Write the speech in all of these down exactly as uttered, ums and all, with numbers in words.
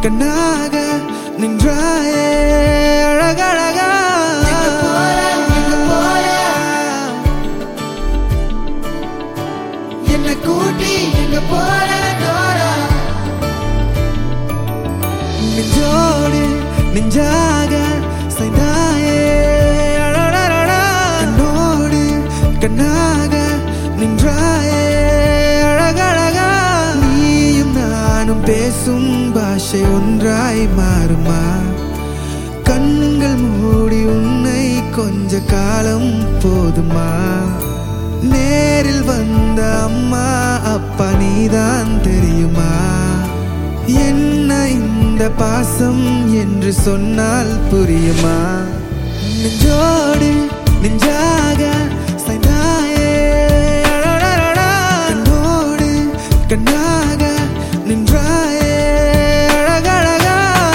கண்ணாக நின்றாயே அழகழகா என்ன கூட்டி எங்க போற டோரா நெஞ்சோடு நெஞ்சாக சாய்ந்தாயே அழகழகா கண்ணோடு கண்ணாக நின்றாயே அழகழகா நீயும் நானும் பேசும் பாஷை ஒன்றாய் மாறுமா கண்கள் மூடி உன்னை கொஞ்ச காலம் போதுமா நேரில் வந்த அம்மா அப்பா நீதான் தெரியுமா என்ன இந்த பாசம் என்று சொன்னால் புரியுமா நெஞ்சோடு நெஞ்சாக சாய்ந்தாயே அழகழகா கண்ணோடு கண்ணாக நின்றாயே அழகழகா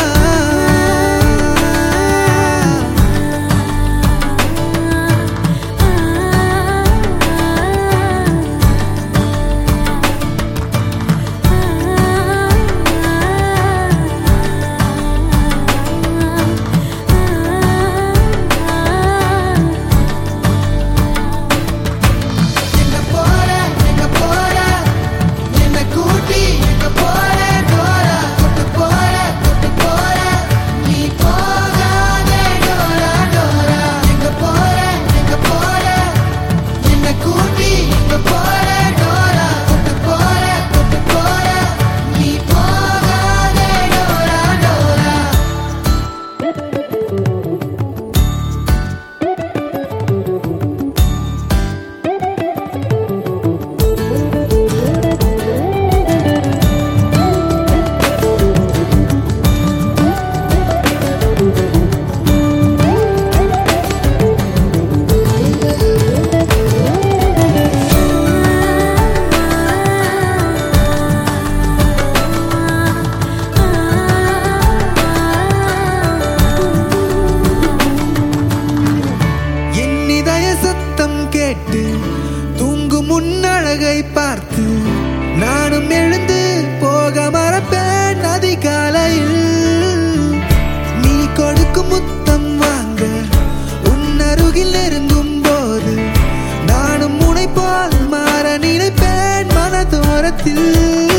தூங்கும் முன்னழகை பார்த்து நானும் எழுந்து போக மறப்பேன் அதிகாலையில் நீ கொடுக்கும் முத்தம் வாங்க உன் அருகில் நெருங்கும் போது நானும் முனை போல் மாற நினைப்பேன் மனதோரத்தில்